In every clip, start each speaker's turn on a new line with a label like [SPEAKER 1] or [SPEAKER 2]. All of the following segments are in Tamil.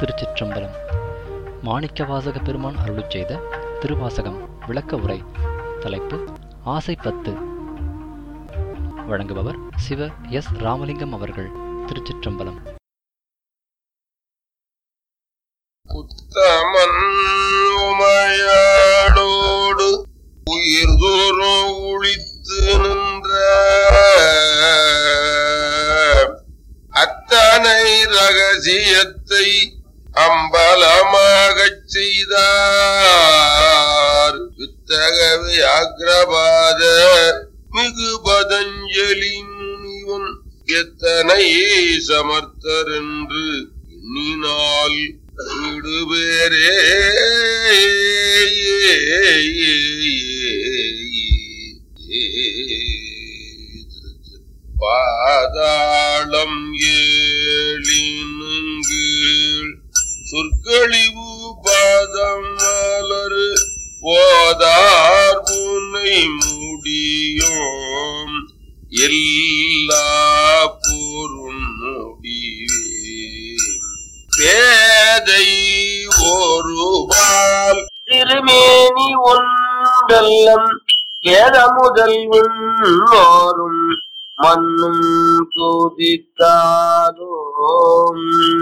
[SPEAKER 1] திருச்சிற்றம்பலம். மாணிக்கவாசக பெருமான் அருளிச் செய்த திருவாசகம் விளக்க உரை. தலைப்பு ஆசை 10. வழங்குபவர் சிவ எஸ் ராமலிங்கம் அவர்கள். திருச்சிற்றம்பலம்.
[SPEAKER 2] உத்தமன் உமையாளோடு உயிர்தோறு ஒழித்து நின்ற அத்தனை ரகசியத்தை அம்பலமாகச் செய்தார் வித்தக வியாக்ரபாத மிகு பதஞ்சலி முனிவன் எத்தனை சமர்த்தர் என்று எண்ணினால் விடுபேரே. பாதாளம் ஏழினுங்கீழ் சொற்கழிவு பாதம் மலர் போதார் புனை முடியோம் எல்லா பொருள் முடிவே பேதை ஒருபால் திருமேனி ஒன்றல்லம் வேத முதல்வன் மாறும் மண்ணும் சோதித்தாலும்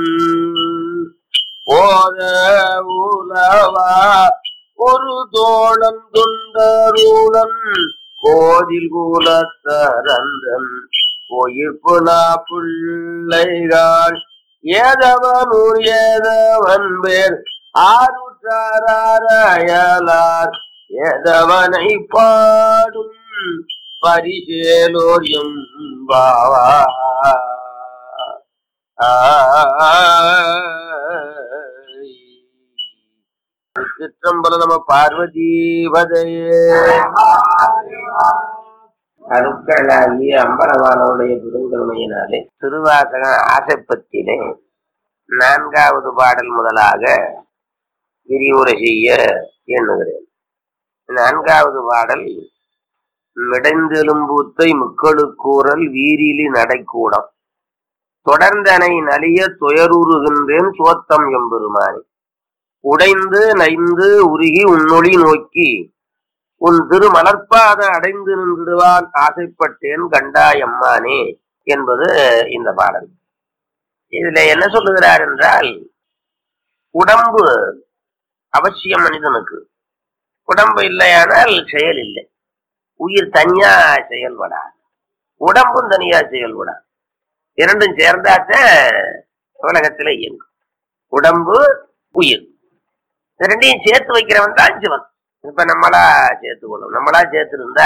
[SPEAKER 2] ஓத உலவா ஒரு தோழன் தொண்டருடன் கோதில் குலத்தரந்தன் கோயிற்புலா பிள்ளைகள் ஏதவனூர் ஏதவன் பேர் ஆறுற்றாராயலார் ஏதவனை பாடும் பரிசேலோர் எம்பாவா. சிற்றம்பலம். நம பார்வதீபதையே. அருட்களாகிய அம்பலவானுடைய பெருங்கருணையினாலே திருவாசகம் ஆசைப்பத்திலே 4வது பாடல் முதலாக விரிவுரை செய்ய எண்ணுகிறேன். 4வது பாடல் மிடைந்தெலும்பூத்தை முக்களுக்கூறல் வீரிலி நடைக்கூடம் தொடர்ந்தனை நலிய துயருறுகின்றேன் சோத்தம் எம்பெருமானி உடைந்து நைந்து உருகி உன்னொளி நோக்கி உன் திருமலர்பாத அடைந்து நின்றுவான் ஆசைப்பட்டேன் கண்டாயம்மானே என்பது இந்த பாடல். இதுல என்ன சொல்லுகிறார் என்றால், உடம்பு அவசியம் மனிதனுக்கு. உடம்பு இல்லையானால் செயல் இல்லை. உயிர் தனியா செயல்படாது, உடம்பும் தனியா செயல்படாது. இரண்டும் சேர்ந்தாச்ச உலகத்துல இயங்கும். உடம்பு உயிர் ரெண்டையும் சேர்த்து வைக்கிறவன் தான் சிவன். இப்ப நம்மளா சேர்த்துக்கணும். நம்மளா சேர்த்திருந்தா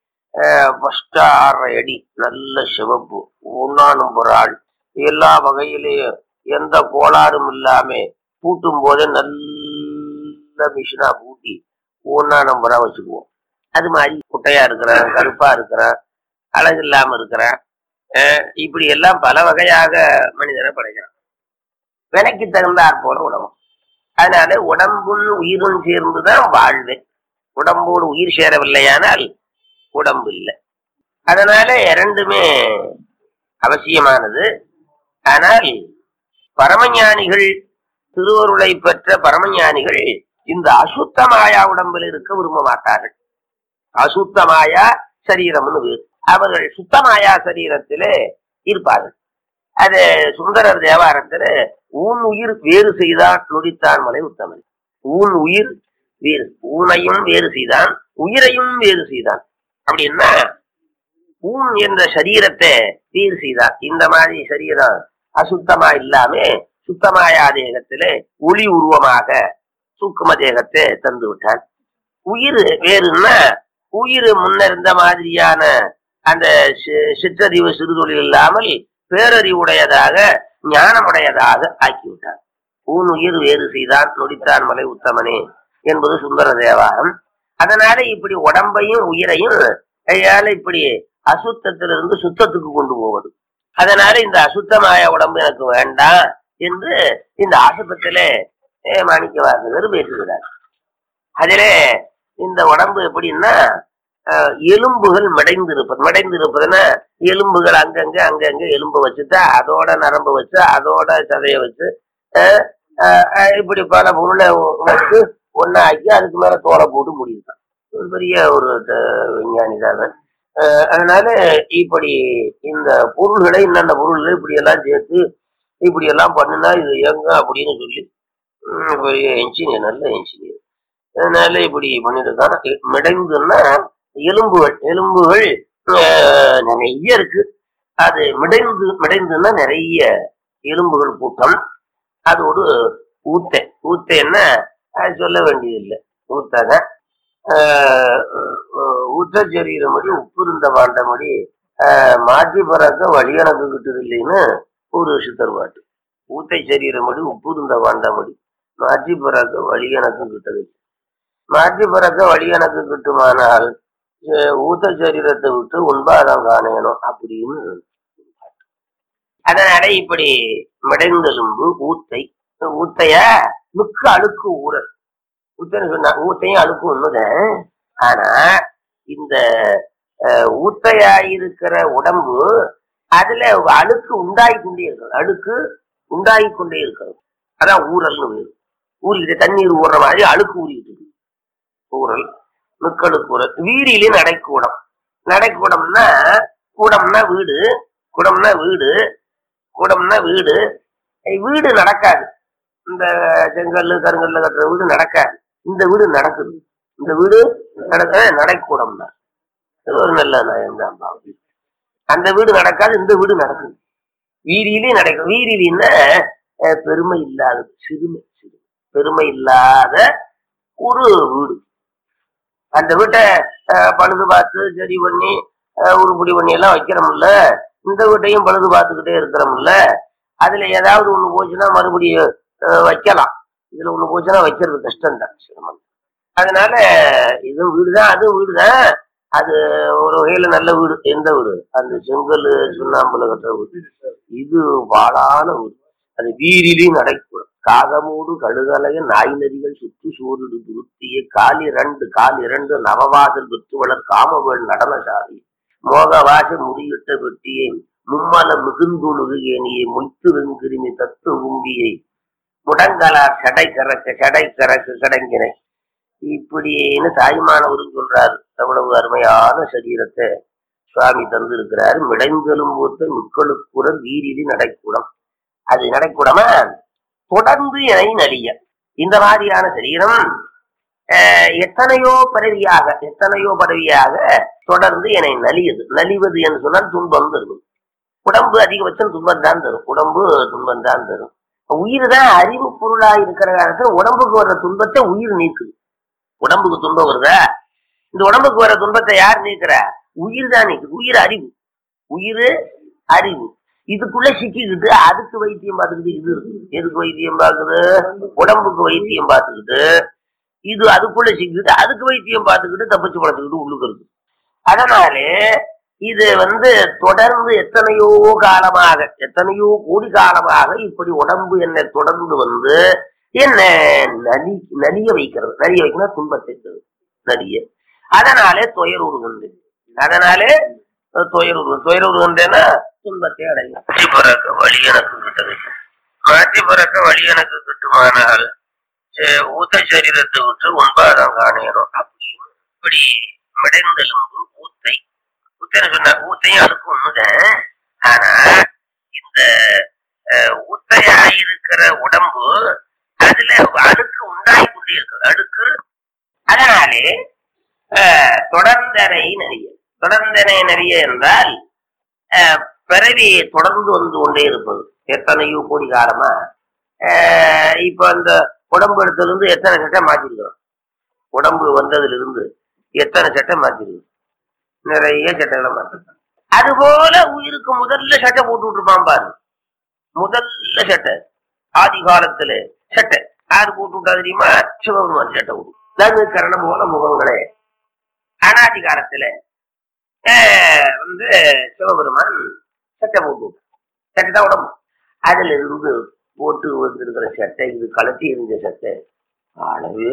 [SPEAKER 2] 6 அடி நல்ல சிவப்பு, 1 ஆள், எல்லா வகையிலேயும் எந்த கோளாறும் இல்லாம பூட்டும் போதே நல்ல மிஷினா பூட்டி 1 வச்சுக்குவோம். அது மாதிரி குட்டையா இருக்கிறான், கருப்பா இருக்கிறான், அழகு இல்லாம இருக்கிறான், இப்படி எல்லாம் பல வகையாக மனிதனை படைக்கிறான். விலைக்கு தகுந்தாற் போல உடம்பு. அதனால உடம்பும் உயிரும் சேர்ந்துதான் வாழ்வு. உடம்போடு உயிர் சேரவில்லையானால் உடம்பு இல்லை. அதனால இரண்டுமே அவசியமானது. ஆனால் பரமஞானிகள், திருவருளை பெற்ற பரமஞானிகள் இந்த அசுத்தமாயா உடம்பில் இருக்க விரும்ப மாட்டார்கள். அசுத்தமாயா சரீரம்னு வேறு. அவர்கள் சுத்தமாயா சரீரத்திலே இருப்பார்கள். அது சுந்தரர் தேவாரத்துல ஊன் உயிர் வேறு செய்தான் நொடித்தான் மலை உத்தமன். ஊன் உயிர் வேறு, ஊனையும் வேறு செய்தான், உயிரையும் வேறு செய்தான். அப்படின்னா ஊன் என்ற சரீரத்தை வேறு செய்தான். இந்த மாதிரி சரீரம் அசுத்தமா இல்லாம சுத்தமாயா தேகத்திலே ஒளி உருவமாக சூக்கும தேகத்தை தந்து விட்டான். உயிர் வேறுன்னா உயிர் முன்ன இருந்த மாதிரியான அந்த சிற்றறிவு சிறுதொழில் இல்லாமல் பேரறிவுடையதாக ஞானமுடையதாக ஆக்கிவிட்டார். ஊன் உயிர் வேறு செய்தான் நொடித்தான் மலை உத்தமனே என்பது சுந்தர தேவாரம். அதனால இப்படி உடம்பையும் உயிரையும் இப்படி அசுத்தத்திலிருந்து சுத்தத்துக்கு கொண்டு போவது. அதனால இந்த அசுத்தமாய உடம்பு எனக்கு வேண்டாம் என்று இந்த ஆசுபத்திலே மாணிக்கவாசகர் பேசுகிறார். அதிலே இந்த உடம்பு எப்படின்னா எலும்புகள் மடைந்திருப்பதுன்னா எலும்புகள் அங்கங்க எலும்பு வச்சுட்டா அதோட நரம்பு வச்சு அதோட சதைய வச்சு இப்படி பல பொருளை வச்சு ஒன்னாக்கி அதுக்கு மேல தோலை போட்டு முடியுதான். ஒரு பெரிய ஒரு விஞ்ஞானி தான். அதனால இப்படி இந்த பொருள்களை இன்னந்த பொருள்களை இப்படி எல்லாம் சேர்த்து இப்படி எல்லாம் பண்ணுனா இது எங்க அப்படின்னு சொல்லி பெரிய என்ஜினியர், நல்ல என்ஜினியர். அதனால இப்படி பண்ணிருக்கான். மிடைந்துன்னா எலும்புகள் நிறைய இருக்கு. அது மிடைந்துன்னா நிறைய எலும்புகள் கூட்டம். அதோடு ஊத்தைன்னா சொல்ல வேண்டியதில்லை. ஊத்தாங்க ஊத்த சரீரமடி உப்பு இருந்த பாண்டமடி மாற்றி பறக்க வழி எனக்கு கிட்டது இல்லைன்னு ஒரு சித்தர் பாட்டு. ஊத்தை சரீரமடி உப்பு இருந்த பாண்டமடி மாற்றி பறக்க வழி எனக்கு கிட்டது. மாற்றி பறக்க வழி எனக்கு கிட்டுமானால் ஊத்த சரீரத்தை விட்டு உண்பாதான் காணணும் அப்படின்னு. அதனால இப்படி மிடைந்தெலும்பு ஊத்தைய மிக்க அழுக்கு ஊரல். ஊத்தன்னு சொன்னா ஊத்தையும் அழுக்கு ஒண்ணுதான். ஆனா இந்த ஊத்தையாயிருக்கிற உடம்பு அதுல அழுக்கு உண்டாகிக்கொண்டே இருக்கிறது. அழுக்கு உண்டாகிக்கொண்டே இருக்கிறது. அதான் ஊரல்னு வேறு. ஊறிக்கிட்டு தண்ணீர் ஊறுற மாதிரி அழுக்கு ஊறிக்கிட்டு ஊரல், மிக்கழுக்கு ஊரல். வீரிலே நடைக்கூடம். நடைக்கூடம்னா கூடம்னா வீடு, வீடு நடக்காது. இந்த செங்கல்லு கருங்கல்ல கட்டுற வீடு நடக்காது. இந்த வீடு நடக்குது. இந்த வீடு நடைக்கூடம் தான். ஒரு நல்ல நயம்தான். அந்த வீடு நடக்காது, இந்த வீடு நடக்குது. வீதியிலே நடக்கும். வீதியிலின்னா பெருமை இல்லாத பெருமை இல்லாத ஒரு வீடு. அந்த வீட்டை பழுது பார்த்து சரி பண்ணி உருப்படி பண்ணி எல்லாம் வைக்கிறோம்ல. இந்த வீட்டையும் பழுது பார்த்துக்கிட்டே இருக்கிறோம்ல. அதுல ஏதாவது ஒண்ணு போச்சுன்னா மறுபடியும் வைக்கலாம். இதுல ஒண்ணு போச்சுன்னா வைக்கிறது கஷ்டம்தான், சிரமம். அதனால இதுவும் வீடுதான், அதுவும் வீடுதான். அது ஒரு வகையில நல்ல வீடு. எந்த வீடு? அந்த செங்கல் சுண்ணாம்புல கட்டுற வீடு. இது வாழான வீடு. அது வீரிலையும் நடக்கும். காகமூடு கழுகலைய நாய் நதிகள் சுற்று சூரிடு துருத்திய கால் இரண்டு நவவாசல் விற்றுவளர் காமவேள் நடனசாலை மோகவாச முறியிட்ட வெட்டியை மும்மல மிகுந்துழுகு ஏனியை மொய்த்து வெங்கிருமி தத்து உம்பியை முடங்கலார் சடை கறக்கு கடங்கினை. இப்படின்னு தாய்மானவரும் சொல்றாரு. அவ்வளவு அருமையான சரீரத்தை சுவாமி தந்து இருக்கிறார். மிடைந்தெலும் போத்த மிக்களுக்குறர் வீரிலி நடைக்கூடம். அது நடைக்கூடமா தொடர்ந்து இணை நலிய. இந்த மாதிரியான சரீரம் எத்தனையோ பதவியாக தொடர்ந்து என்னை நலிவது என்று சொன்னால் துன்பம் தரும். உடம்பு அதிகபட்சம் துன்பம் தான் தரும். உயிர் தான் அறிவு பொருளா இருக்கிற காலத்துல உடம்புக்கு வர்ற துன்பத்தை உயிர் நீக்குது. உடம்புக்கு துன்பம் வருதா? இந்த உடம்புக்கு வர்ற துன்பத்தை யார் நீக்கிற? உயிர் தான் நீக்குது. உயிர் அறிவு இதுக்குள்ள சிக்கிக்கிட்டு அதுக்கு வைத்தியம் பார்த்துக்கிட்டு இது இருக்குது. எதுக்கு வைத்தியம் பார்க்குது? உடம்புக்கு வைத்தியம் பார்த்துக்கிட்டு இது அதுக்குள்ள சிக்கிக்கிட்டு அதுக்கு வைத்தியம் பார்த்துக்கிட்டு தப்பிச்சு பழத்துக்கிட்டு உள்ளுக்கு இருக்கு. அதனாலே இது தொடர்ந்து எத்தனையோ கோடி காலமாக இப்படி உடம்பு என்னை தொடர்ந்து என்ன நலிய வைக்கிறது. நலிய வைக்கணும் துன்பத்தை நலிய. அதனாலே துயருகின்றேன். துயருகின்றேன்னா துன்பத்தை அடையும். மாற்றி பிறக்க வழி எனக்கு கிட்டுமானால் ஊத்த சரீரத்தை விட்டு உண்பாதான் காணணும் அப்படின்னு. இப்படி மிடைந்தெலும்பு ஊத்தைன்னு சொன்ன ஊத்தையும் அதுக்கு ஒண்ணுதான். ஆனா இந்த ஊத்தையாயிருக்கிற உடம்பு அதுல அழுக்கு உண்டாகிக்கொண்டே இருக்கு. அழுக்கு. அதனாலே தொடர்ந்தனை நிறைய என்றால் பிறவி தொடர்ந்து வந்து கொண்டே இருப்பது. எத்தனையோ கோடி காலமா இப்ப அந்த உடம்பு எடுத்ததுல இருந்து எத்தனை சட்டை மாற்றிருக்கிறோம். உடம்பு வந்ததுல இருந்து எத்தனை சட்டை மாற்றிருக்கோம். நிறைய சட்டைகளை மாற்றிருக்கோம். அதுபோல உயிருக்கு முதல்ல சட்டை போட்டு விட்டுருப்பான் பாரு. முதல்ல சட்டை ஆதி காலத்துல சட்டை யாரு போட்டு விட்டா தெரியுமா? சிவபெருமான் சட்டை விட்டு கரணம் போல முகங்களே. அனாதி காலத்துல சிவபெருமான் சட்டை போட்டு விட்டான். சட்டை தான் உடம்பு. அதுல இருந்து போட்டு வந்திருக்கிற சட்டை, இது கலட்டி இருந்த சட்டை அளவே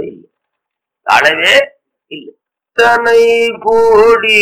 [SPEAKER 2] இல்லை. தனை கோடி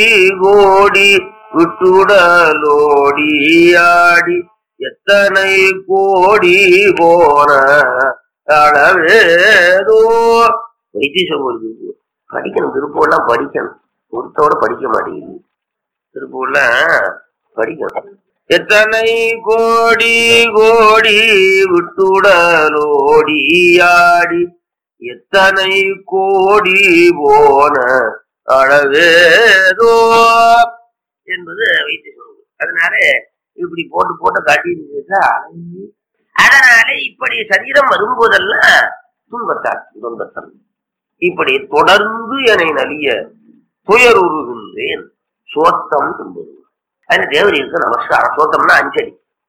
[SPEAKER 2] விட்டுடலோடி ஆடி எத்தனை கோடி போன அளவேதோ. வைத்தீஸ்வரருக்கு படிக்கணும், திருப்பூர்லாம் படிக்கணும். ஒருத்தோட படிக்க மாட்டேங்குது, திருப்பூர்லாம் படிக்கணும். எத்தனை கோடி கோடி விட்டுடலோடி ஆடி எத்தனை கோடி போன அளவேதோ என்பது வைத்தீஸ்வரர். அதனால இப்படி போட்டு போட்டு காட்டிட்டு, அதனால இப்படி சரீரம் வரும்போதெல்லாம் துன்பத்தான் இப்படி தொடர்ந்து என்னை நலிய துயருகின்றேன் சோத்தம் என்பது. அது தேவருக்கு நமஸ்காரம். சோத்தம்னா அஞ்சலி.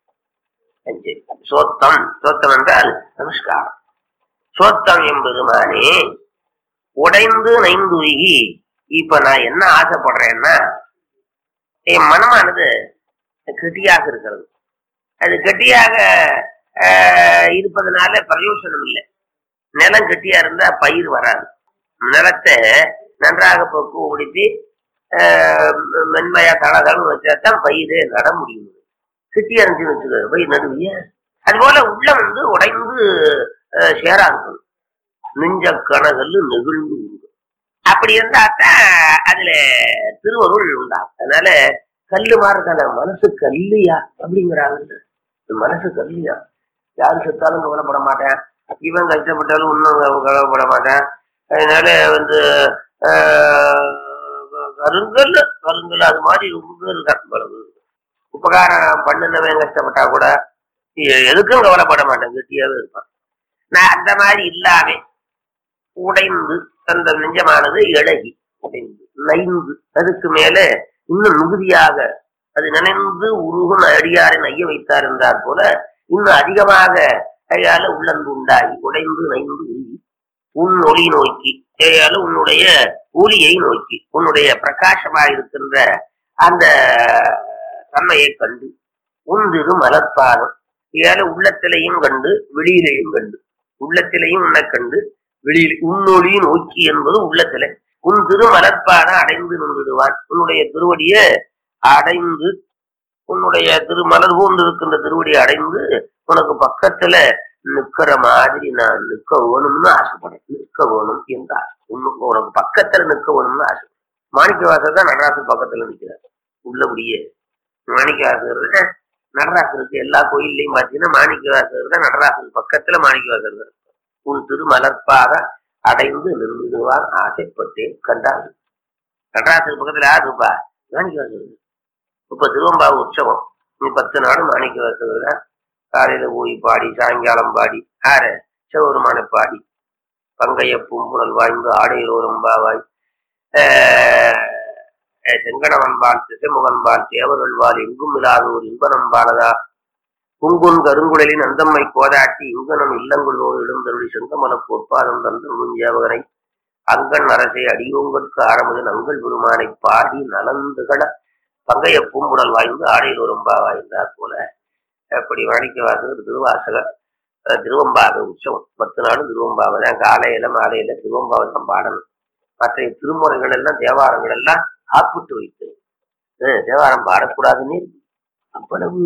[SPEAKER 2] சோத்தம் என்றால் நமஸ்காரம். சோத்தம் என்பதுமானே உடைந்து நைந்துருகி. இப்ப நான் என்ன ஆசைப்படுறேன்னா, என் மனமானது கெட்டியாக இருக்கிறது. அது கெட்டியாக இருப்பதனால பிரயோசனம் இல்லை. நிலம் கெட்டியா இருந்தா பயிர் வராது. நிலத்தை நன்றாக பக்குவப்படுத்தி மென்மையா தளதளம் வச்சாதான் பயிரே நட முடியும். கெட்டியா இருந்துச்சு வச்சுக்க பயிர் நடுவிய. அதுபோல உள்ளம் உடைந்து சேராது. நெஞ்ச கணகல்லு நெகிழ்ந்து அப்படி இருந்தாத்தான் அதுல திருவருள் உண்டாகும். அதனால கல்லு மாறுதான மனசு கல்லியா அப்படிங்கிறாங்க. மனசு கல்லியா, யாரு செத்தாலும் கவலைப்பட மாட்டேன், இவன் கஷ்டப்பட்டாலும் இன்னும் கவலைப்பட மாட்டேன். அதனால கருங்கல் அது மாதிரி ரொம்ப இருக்கான். உபகாரம் பண்ணினவன் கஷ்டப்பட்டா கூட எதுக்கும் கவலைப்பட மாட்டேன், கெட்டியாவே இருப்பான். நான் அந்த மாதிரி இல்லாம உடைந்து அந்த நெஞ்சமானது இழகி நைந்து அதுக்கு மேல இன்னும் மிகுதியாக அது நினைந்து உருகும் அடியாரை நைய வைத்தார் என்றார் போல இன்னும் அதிகமாக கையால உள்ளன்பு உண்டாகி உடைந்து நைந்து உருகி உன் ஒளி நோக்கி கையால உன்னுடைய ஒளியை நோக்கி உன்னுடைய பிரகாசமாக இருக்கின்ற அந்த தன்மையை கண்டு உந்திரு மலர்பாதம் கையால உள்ளத்திலையும் கண்டு வெளியிலையும் கண்டு உள்ளத்திலையும் உன்னை கண்டு வெளியில் உன்னொளி நோக்கி என்பது உள்ளத்திலே உன் திருமலர்பான அடைந்து நின்றுடுவான். உன்னுடைய திருவடியை அடைந்து உன்னுடைய திருமலர் போன்று இருக்கின்ற திருவடியை அடைந்து உனக்கு பக்கத்துல நிக்கிற மாதிரி நான் நிற்க வேணும்னு ஆசைப்படுறேன். நிற்க வேணும் என்று ஆசை. உனக்கு பக்கத்துல நிற்க வேணும்னு ஆசை. மாணிக்கவாசர் தான் நடராசர் பக்கத்துல நிற்கிறார். உள்ளபடியே மாணிக்கவாசர் நடராசருக்கு எல்லா கோயில்லையும் பார்த்தீங்கன்னா மாணிக்கவாசர் தான் நடராசர் பக்கத்துல மாணிக்கவாசர் தான். உன் திருமலர்பாக அடைந்து நின்றுடுவான் ஆசைப்பட்டேன் கண்டார். நடராசர் பக்கத்துல யார் இருப்பா? மாணிக்கவாசர். இப்ப திருவம்பாவு உற்சவம் 10 நாள் மாணிக்கவாசர் தான். காலையில போய் பாடி சாயங்காலம் பாடி சிவபெருமான பாடி பங்கைய பூம்புணல் வாய்ந்து ஆடையோரம்பாவாய் செங்கணவன்பால் திசைமுகன்பால் தேவர்கள்வால் எங்கும் இல்லாத ஒரு இன்பனம்பாலதா குங்குன் கருங்குடலின் அந்தம்மை கோதாட்டி இங்கனம் இல்லங்குள்ளோடு இடந்தருளி செங்கமல பொற்பாதம் தந்தருஞ்சேவகரை அங்கன் அரசை அடியோங்கற்கு ஆரம்பதன் அங்கள் பெருமானை பாடி நலந்துகள பங்கைய பூம்புணல் வாய்ந்து ஆடையோரம்பாவாய் என்றார் போல அப்படி மாணிக்கவாசகர் திருவாசகர் திருவம்பாவை உற்சவம் 10 நாளும் திருவம்பாவை தான். காலையில மாலையில திருவம்பாவை தான் பாடணும். மற்ற திருமுறைகள் எல்லாம் தேவாரங்கள் எல்லாம் ஆப்பிட்டு வைத்து தேவாரம் பாடக்கூடாதுன்னு அவ்வளவு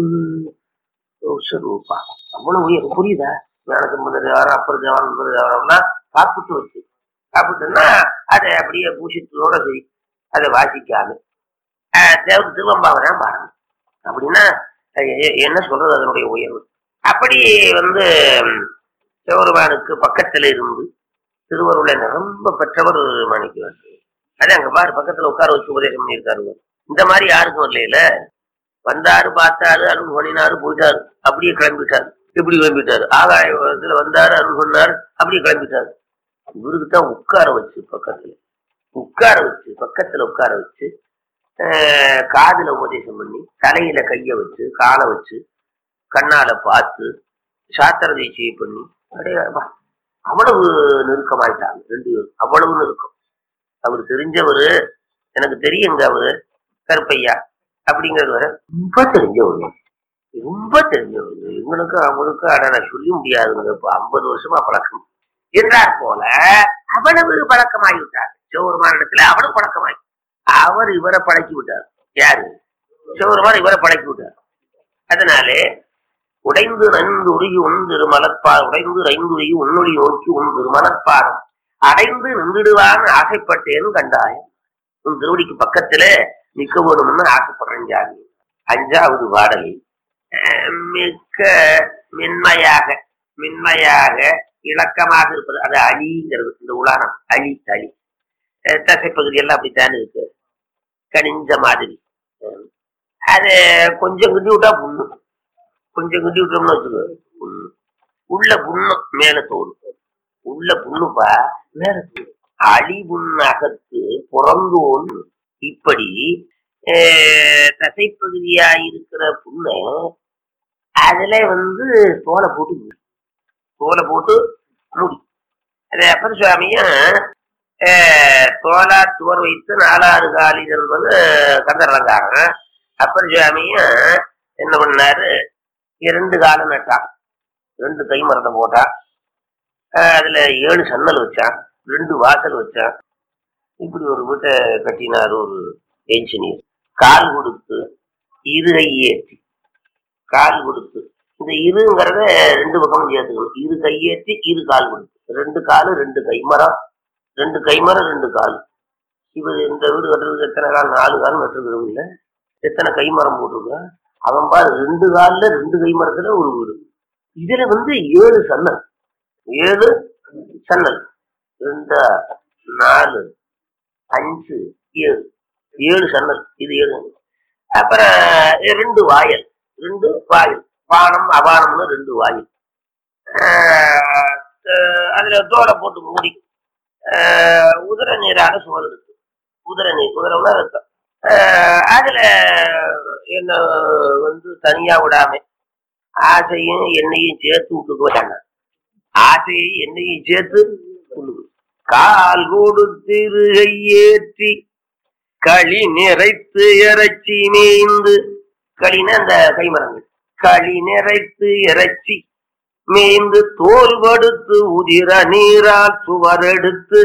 [SPEAKER 2] ரூபா அவ்வளவு உயர். புரியுதா? ஞானசம்பந்த தேவாரம் அப்பர் தேவாரம் தேவாரம்லாம் காப்பிட்டு வச்சு காப்பிட்டுன்னா அதை அப்படியே பூசித்தோட சரி அதை வாசிக்காம திருவம்பாவை தான் பாடணும். அப்படின்னா என்ன சொல்றது அதனுடைய உயர்வு. அப்படி சிவபெருமானுக்கு பக்கத்துல இருந்து திருவருளை ரொம்ப பெற்றவர் மாணிக்கவாசகர். அது அங்க பாரு பக்கத்துல உட்கார வச்சு உபதேசம் பண்ணியிருக்காரு. இந்த மாதிரி யாருக்கும் வரல. வந்தாரு, பார்த்தாரு, அருள் பண்ணினாரு, போயிட்டாரு, அப்படியே கிளம்பிட்டாரு. எப்படி கிளம்பிட்டாரு? ஆகாயத்துல வந்தாரு, அருள் சொன்னாரு, அப்படியே கிளம்பிட்டாரு. இவருக்குதான் உட்கார வச்சு பக்கத்துல உட்கார வச்சு காதுல உபதேசம் பண்ணி தலையில கைய வச்சு காலை வச்சு கண்ணால பார்த்து சாத்திர தீட்சையை பண்ணி அவ்வளவு நெருக்கமாயிட்டாங்க 2 பேரும். அவ்வளவு நெருக்கம். அவரு தெரிஞ்சவரு, எனக்கு தெரியுங்க அவரு கருப்பையா அப்படிங்கிறது வர ரொம்ப தெரிஞ்சவரு. இவங்களுக்கு அவங்களுக்கு நான் சொல்ல முடியாதுங்க. இப்ப 50 வருஷமா பழக்கம் என்றார் போல அவ்வளவு பழக்கமாகிவிட்டார். சிவபெருமான இடத்துல அவ்வளவு பழக்கமாகி அவர் இவரை பழக்கி விட்டார். யாரு? சிவபெருமான் இவரை பழக்கி விட்டார். அதனாலே உடைந்து நன்கு உருகி உந்திரு மலர்பார் உடைந்து ரைந்து உருகி உன்னொழி நோக்கி உந்திரு மலர்பாரம் அடைந்து நின்றுடுவான் ஆசைப்பட்டேன்னு கண்டாயம். உன் திருவடிக்கு பக்கத்துல நிக்க வேணும்னு ஆசைப்படுறேன் ஜாமி. 5வது பாடல் மிக்க மென்மையாக இலக்கமாக இருப்பது. அது அலிங்கிறது. இந்த உலானம் அலி தளி தசைப்பகுதி எல்லாம் அப்படித்தானே இருக்கு, கனிஞ்ச மாதிரி. அது கொஞ்சம் கிண்டி விட்டா புண்ணு, கொஞ்சம் கிண்டி விட்டோம்னு வச்சுக்கோ புண்ணு. உள்ள புண்ணு மேல தோல், உள்ள புண்ணுப்பா மேல தோல். அழி புண்ணகத்து புறந்தோல். இப்படி தசைப்பகுதியா இருக்கிற புண்ணு அதுல தோலை போட்டு மூடி. அது அப்பர் சுவாமியும் தோலா துவர் வைத்து 4 காலில் என்பது கந்தரலங்காரன். அப்பர் சுவாமியும் என்ன பண்ணாரு, 2 காலம் நட்டான், 2 கை மரத்தை போட்டான், அதுல 7 சன்னல் வச்சான், 2 வாசல் வச்சான். இப்படி ஒரு வீட்டை கட்டினார் ஒரு என்ஜினியர். கால் கொடுத்து இருகை ஏற்றி, கால் கொடுத்து இந்த இருங்கிறத 2 பக்கமும் சேர்த்துக்கணும். 2 கையேற்றி 2 கால் கொடுத்து, 2 காலு 2 கைமரம், 2 கைமரம் 2 கால். இப்ப இந்த வீடு கட்டுறதுக்கு எத்தனை கால்? 4 கால் நட்டுருக்கிறோம். இல்ல எத்தனை கைமரம் போட்டிருக்க அவன் பாரு. 2 கால்ல 2 கைமரத்துல ஒரு வீடு. இதுல 7 சன்னல், 7 சன்னல், 2 4 5 7 சன்னல். இது 7. அப்புறம் 2 வாயல், 2 வாயல், பானம் அபானம்னு 2 வாயல். அதுல தோலை போட்டு மூடி உதிர நீரான சுவர் இருக்கு. உதிர நீர், உதிரம்னா ரத்தம். அதுல என்ன தனியா விடாம ஆசையும் எண்ணெயும் சேர்த்து விட்டுக்குவாங்க. ஆசையும் எண்ணெயும் சேர்த்து விட்டுக்கு. கால் கொடுத்திருகை ஏற்றி களி நிறைத்து இறைச்சி மேய்ந்து, களின அந்த கைமரங்கள், களி நிறைத்து இறைச்சி மேய்ந்து தோல் கொடுத்து உதிர நீரால் சுவர் எடுத்து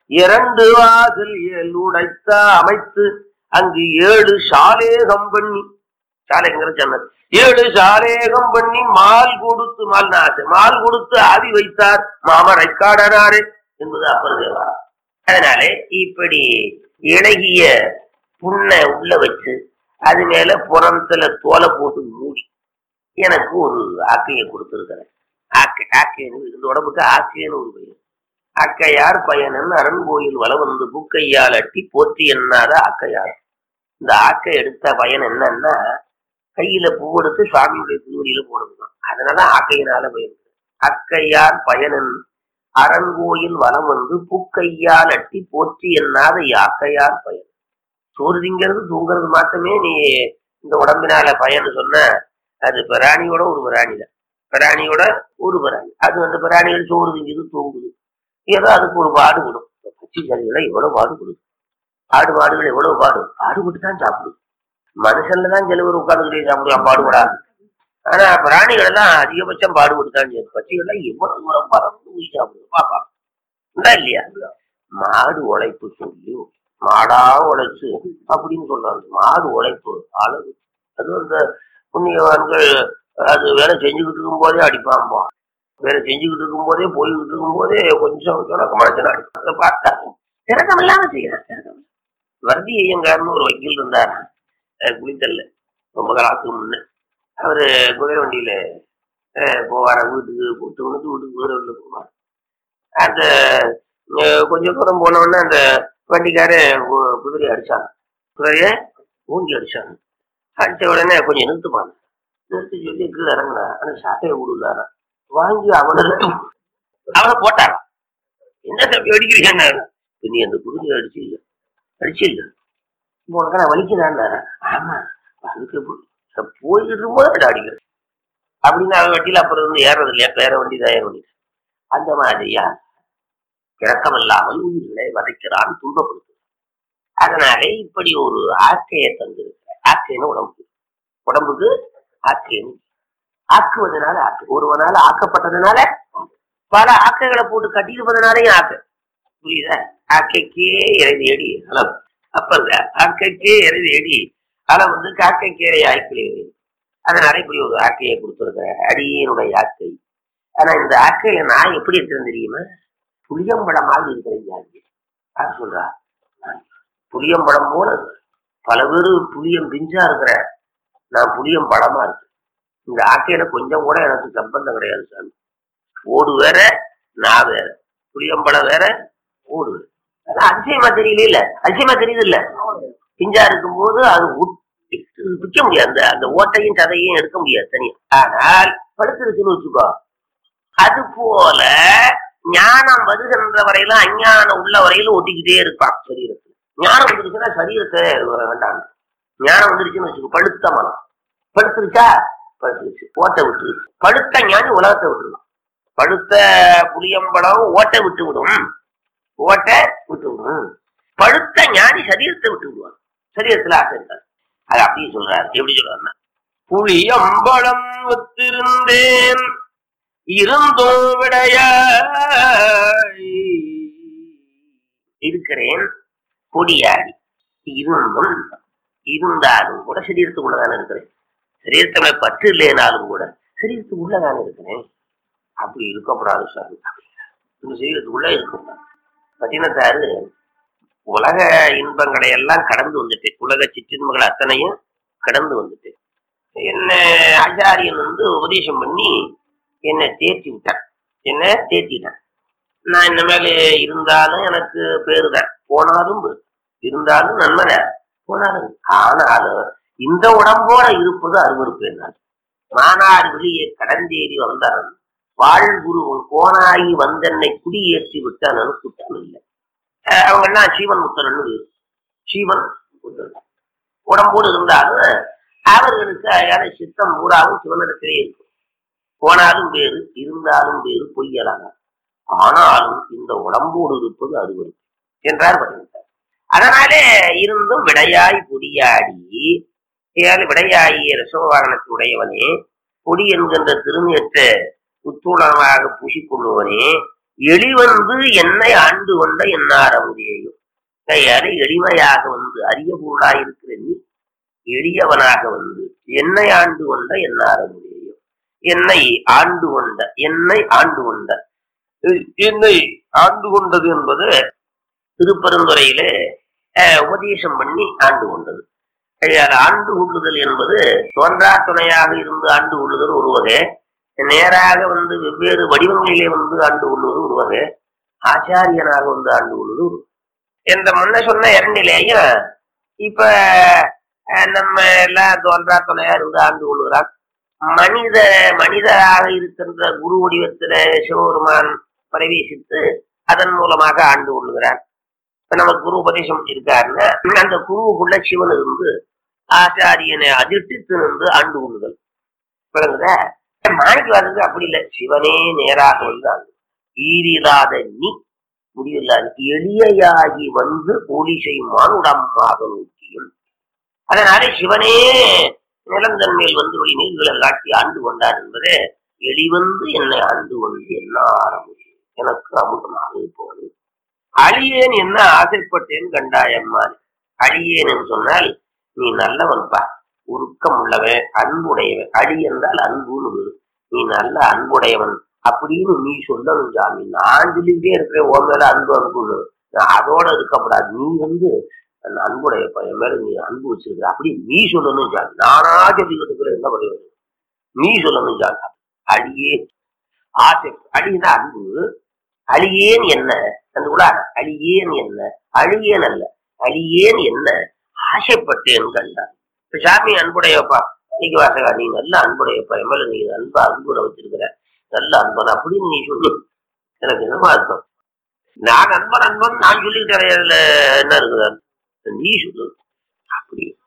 [SPEAKER 2] 2 வாசல் உடைத்த அமைத்து அங்கு 7 சாலேகம் பண்ணி, சாலைங்கிற சொன்னது 7 சாலேகம் பண்ணி மால் கொடுத்து, மால் கொடுத்து ஆவி வைத்தார் மாமரைக்காடனாரே என்பது அப்பர் தேவாரம். அதனாலே இப்படி இளகிய புண்ணை உள்ள வச்சு அது மேல புறத்துல தோலை போட்டு மூடி எனக்கு ஒரு ஆக்கையை கொடுத்திருக்கிறேன். ஆக்கைன்னு இந்த உடம்புக்கு ஆக்கைன்னு ஒரு பெயர். ஆக்கையார் பயனன் அரண்கோயில் வளம் புக்கையால் அட்டி போற்றி என்னாத ஆக்கையார். இந்த ஆக்கை எடுத்த பயன் என்னன்னா, கையில பூவெடுத்து சுவாமியுடைய திருவடியில போடணும். அதனால ஆக்கையினால பயன். அக்கையார் பயனன் அரண்கோயில் வளம் புக்கையால் அட்டி போற்றி என்னாத ஆக்கையார் பயன். சோறு திங்கிறது தூங்குறது மாத்தமே நீ இந்த உடம்பினால பயன்னு சொன்ன, அது பிராணியோட ஒரு பிராணி தான். பிராணியோட ஒரு பிராணி. அது பிராணிகள் சோறு திங்குது தூங்குது, ஏதோ அதுக்கு ஒரு பாடுபடும். பச்சை கறிகளை எவ்வளவு பாடுபடுது, ஆடு மாடுகள் எவ்வளவு பாடுபட்டு தான் சாப்பிடுது. மனுஷன்ல தான் சில பேர் உட்கார்ந்துக்கிட்டே சாப்பிடுவான், பாடுபடாது. ஆனா பிராணிகள் எல்லாம் அதிகபட்சம் பாடுபட்டு தான் செய்யுது. பச்சைகள்லாம் எவ்வளவு தூரம் பறந்து சாப்பிடுது பாப்பா இல்லையா? மாடு உழைப்பு சொல்லி மாடா உழைச்சு அப்படின்னு சொல்றாங்க. மாடு உழைப்பு அளவு. அது அந்த புண்ணியவான்கள் அது வேலை செஞ்சுக்கிட்டு இருக்கும் போதே அடிப்பாம்பா. வேலை செஞ்சுக்கிட்டு இருக்கும் போதே போய்கிட்டு இருக்கும் போதே கொஞ்சம் தொடக்கமாச்சு அடிப்பான். அதை பார்த்தா திறக்கம் இல்லாம செய்யறான். வர்தி ஐயங்கார்னு ஒரு வக்கீல் இருந்தார் குளித்தல்ல, ரொம்ப காலத்துக்கு முன்ன. அவரு குதிரை வண்டியில போவார, வீட்டுக்கு வீட்டுக்கு குதிரை வண்டியில போவார். அந்த கொஞ்சம் தூரம் போனோடனே அந்த வண்டிக்கார குதிரையை அடிச்சாங்க, குதிரைய ஊங்கி அடிச்சாங்க. அடிச்ச உடனே கொஞ்சம் நிறுத்துப்பாங்க. நிறுத்தி சொல்லி கீழே இறங்கினா அந்த சாட்டையை விடுதாரா வாங்கி அவனை போட்டாரா. என்ன தப்பி அடிக்கிறீங்க? நீ அந்த குதிரையை அடிச்சு இல்லை உனக்கு நான் வலிக்குதான்னாரா. ஆமா அதுக்கு போய்கிட்டு இருக்கும்போது அதை அடிக்கிறேன் அப்படின்னு அவன் வண்டியில அப்புறம் ஏறது இல்லையா, வேற வண்டி தான் ஏற வண்டி. அந்த மாதிரியா இறக்கமில்லாமல் உயிர்களை வதைக்கிறான், துன்பப்படுத்து. அதனாலே இப்படி ஒரு ஆக்கையை தந்திருக்கிற. ஆக்கைன்னு உடம்புக்கு ஆக்கைன்னு ஆக்குவதனால ஆக்கு. ஒருவனால ஆக்கப்பட்டதுனால பல ஆக்கைகளை போட்டு கட்டியிருப்பதனாலையும் ஆக்க. புரியுதா? ஆக்கைக்கே இறைதி அடி அளவு. அப்ப ஆக்கைக்கே இறைதி அடி அளவு காக்கைக்கே ஆய்க்கிறேன். அதனால இப்படி ஒரு ஆக்கையை கொடுத்துருக்க அடியனுடைய ஆக்கை. ஆனா இந்த ஆக்கையில நான் எப்படி இருக்கிறேன் தெரியுமா? புளியம்பழமாக இருக்கிறேன். யார் சொல்றா? புளியம்பழம் போல பல பேரு புளியம் பிஞ்சா இருக்கிற, நான் புளியம் பழமா இருக்கு. இந்த ஆக்கையில கொஞ்சம் கூட எனக்கு சம்பந்தம் கிடையாது சாமி. ஓடு வேற, நான் வேற, புளியம்பழம் வேற, ஓடு வேற. அதான் அதிசயமா தெரியல. இல்ல அதிசயமா தெரியுது இல்ல? பிஞ்சா இருக்கும் போது அது பிக்க முடியாது. அந்த ஓட்டையும் சதையும் எடுக்க முடியாது தனியா. ஆனால் படுத்துருச்சுன்னு வச்சுக்கோ, அது போல ஞானம் வருகின்ற வரையிலும் அஞ்ஞானம் உள்ள வரையிலும் ஒட்டிக்கிட்டே இருப்பான் சரீரத்துல. ஞானம் வந்துருச்சுன்னா சரீரத்தை வேண்டாம். ஞானம் வந்துருச்சுன்னு வச்சுக்கோ, படுத்த மனம் படுத்துருச்சா, படுத்துருச்சு, ஓட்டை விட்டுருச்சு. படுத்த ஞானி உலகத்தை விட்டுருவான். படுத்த புளியம்பழம் ஓட்டை விட்டு விடும், ஓட்டை விட்டு விடும். படுத்த ஞானி சரீரத்தை விட்டு விடுவான். சரீரத்துல ஆசை இருக்காது. அது அப்படியே சொல்றாரு. எப்படி சொல்றாருன்னா, புளியம்பழம் ஒத்திருந்தேன் இருந்தும் விடைய இருக்கிறேன் கொடியாடி இருந்தும் இருந்தாலும் கூட சரீரத்துக்குள்ளதானே இருக்கிறேன். சரீரத்துல பற்று இல்லைனாலும் கூட சரீரத்துக்குள்ளதானே இருக்கிறேன். அப்படி இருக்கக்கூடாது சார். இந்த சரீரத்துக்குள்ள இருக்கும். பட்டினத்தாரு உலக இன்பங்களை எல்லாம் கடந்து வந்துட்டு, உலக சிற்றின்பங்கள் அத்தனையும் கடந்து வந்துட்டு, என்ன ஆச்சாரியன் உபதேசம் பண்ணி என்னை தேர்த்தி விட்டான். என்ன தேர்த்திட்டான். நான் இந்த மேல இருந்தாலும் எனக்கு பேருதான், போனாலும் இருந்தாலும் நன்மனை, போனாலும். ஆனாலும் இந்த உடம்போட இருப்பது அருவருப்பு. என்னால் மானார் வெளியே கடந்தேறி வந்தான் வாழ்குருவும் கோனாகி வந்தென்னை குடியேற்றி விட்டான் குற்றம் இல்லை. அவங்க எல்லாம் சீவன் முத்தரன்னு, சீவன் முத்தரன் உடம்போடு இருந்தாலும் அவர்களுக்கு அழகான சித்தம் ஊராகும் சிவனிடத்திலே இருக்கும். போனாலும் வேறு, இருந்தாலும் வேறு, பொய்யலாக. ஆனாலும் இந்த உடம்போடு இருப்பது அருவருப்பு என்றார் பட்டினத்தார். அதனாலே இருந்தும் விடையாய் பொடியாடி, விடையாகிய ரசோவாகனத்துடையவனே, பொடி என்கின்ற திருநேற்ற உத்தூளமாக பூசிக்கொள்ளுவனே, எளிவந்து என்னை ஆண்டு கொண்ட என்னாரமுடியையும். கையால எளிமையாக அரிய பொருளாயிருக்கிற நீ எளியவனாக என்னை ஆண்டு கொண்ட என்னாரமுடியையும். என்னை ஆண்டு கொண்ட, என்னை ஆண்டு கொண்ட, என்னை ஆண்டு கொண்டது என்பது திருப்பெருந்துறையிலே உபதேசம் பண்ணி ஆண்டு கொண்டது. ஆண்டு கொள்ளுதல் என்பது தோன்றா துணையாக இருந்து ஆண்டு கொள்ளுதல் ஒரு வகை, நேராக வெவ்வேறு வடிவங்களிலே ஆண்டு கொள்வது ஒரு வகை, ஆச்சாரியனாக ஆண்டு கொள்வது ஒரு. இந்த முன்ன சொன்ன இரண்டிலேயும் இப்ப நம்ம எல்லாம் தோன்றா துணையா இருந்து ஆண்டு கொள்ளுகிறான். மனிதராக இருக்கின்ற குரு வடிவத்தில சிவபெருமான் பிரவேசித்து அதன் மூலமாக ஆண்டு கொள்ளுகிறார். இப்ப நமக்கு குரு உபதேசம் இருக்காருன்னா அந்த குருவுக்குள்ள சிவன் இருந்து ஆச்சாரியனை அதிர்ஷ்டித்து நின்று ஆண்டு கொள்ளுதல். மாணிக்கவாதத்துக்கு அப்படி இல்லை. சிவனே நேராக ஆண்டு ஈரில்லாத நீ முடிவில்லாத எளியாகி ஒளி செய்யுமான் உடம்பாக நோக்கியும். அதனாலே சிவனே நிலந்தன்மையில் ஒளி நீர்களை காட்டி ஆண்டு கொண்டார் என்பதே எளிவந்து என்னை ஆண்டு கொண்டு என்ன ஆரம்பிச்சு எனக்கு அமுதமாக இருப்பது. அழியேன் என்ன ஆசைப்பட்டேன் கண்டாயம்மாள். அழியேன் என்று சொன்னால் நீ நல்லவன்பா, உருக்கம் உள்ளவன், அன்புடையவன். அழி என்றால் அன்புன்னு, நீ நல்ல அன்புடையவன் அப்படின்னு நீ சொல்லணும் சாமி. நான் சொல்லிக்கிட்டே இருக்கிறேன் உன் மேல அன்பு அன்புன்னு, அதோட இருக்கப்படாது. நீ அந்த அன்புடைய பையன் மேல நீ அன்பு வச்சிருக்க அப்படி நீ சொல்லணும் சாமி. நானா சொல்லிக்கிட்டு இருக்கிறேன், என்ன பண்ணுவது, நீ சொல்லணும் சாமி. அழியே ஆசை, அழினா அன்பு. அழியேன் என்ன அந்த கூட அழியேன் என்ன, அழியேன் அல்ல, அழியேன் என்ன ஆசைப்பட்டேன் கண்டான். இப்ப சாமி அன்புடையப்பா, இன்னைக்கு வாசகா நீ நல்ல அன்புடையப்பா, என் மேல நீ அன்புட வச்சிருக்கிற, நல்ல அன்பன் அப்படின்னு நீ சொல்லு. எனக்கு என்னமா அர்த்தம்? நான் அன்பன் நான் சொல்லிக்கிட்டேன், என்ன இருக்குதான் நீ சொல்லு அப்படி.